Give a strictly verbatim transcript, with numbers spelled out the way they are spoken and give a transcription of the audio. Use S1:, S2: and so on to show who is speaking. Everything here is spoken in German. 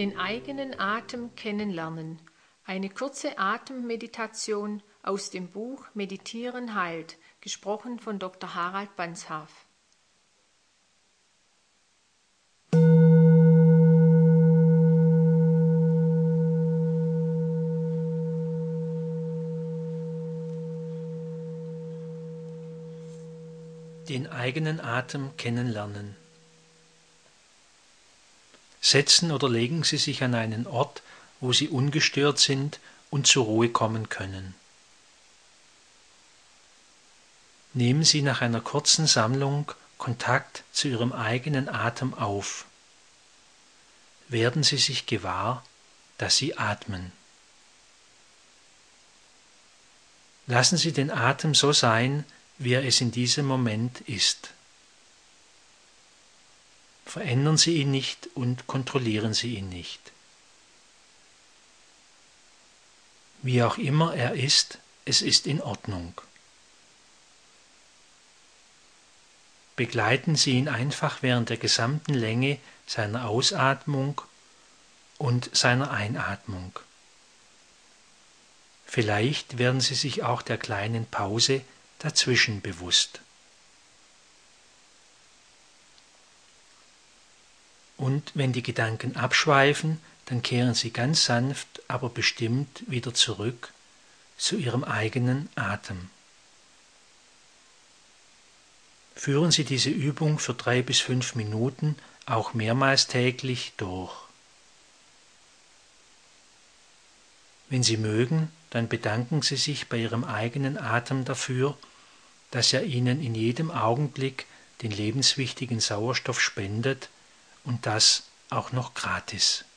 S1: Den eigenen Atem kennenlernen. Eine kurze Atemmeditation aus dem Buch Meditieren heilt, gesprochen von Doktor Harald Banshaf.
S2: Den eigenen Atem kennenlernen. Setzen oder legen Sie sich an einen Ort, wo Sie ungestört sind und zur Ruhe kommen können. Nehmen Sie nach einer kurzen Sammlung Kontakt zu Ihrem eigenen Atem auf. Werden Sie sich gewahr, dass Sie atmen. Lassen Sie den Atem so sein, wie er es in diesem Moment ist. Verändern Sie ihn nicht und kontrollieren Sie ihn nicht. Wie auch immer er ist, es ist in Ordnung. Begleiten Sie ihn einfach während der gesamten Länge seiner Ausatmung und seiner Einatmung. Vielleicht werden Sie sich auch der kleinen Pause dazwischen bewusst. Und wenn die Gedanken abschweifen, dann kehren Sie ganz sanft, aber bestimmt wieder zurück zu Ihrem eigenen Atem. Führen Sie diese Übung für drei bis fünf Minuten auch mehrmals täglich durch. Wenn Sie mögen, dann bedanken Sie sich bei Ihrem eigenen Atem dafür, dass er Ihnen in jedem Augenblick den lebenswichtigen Sauerstoff spendet und das auch noch gratis.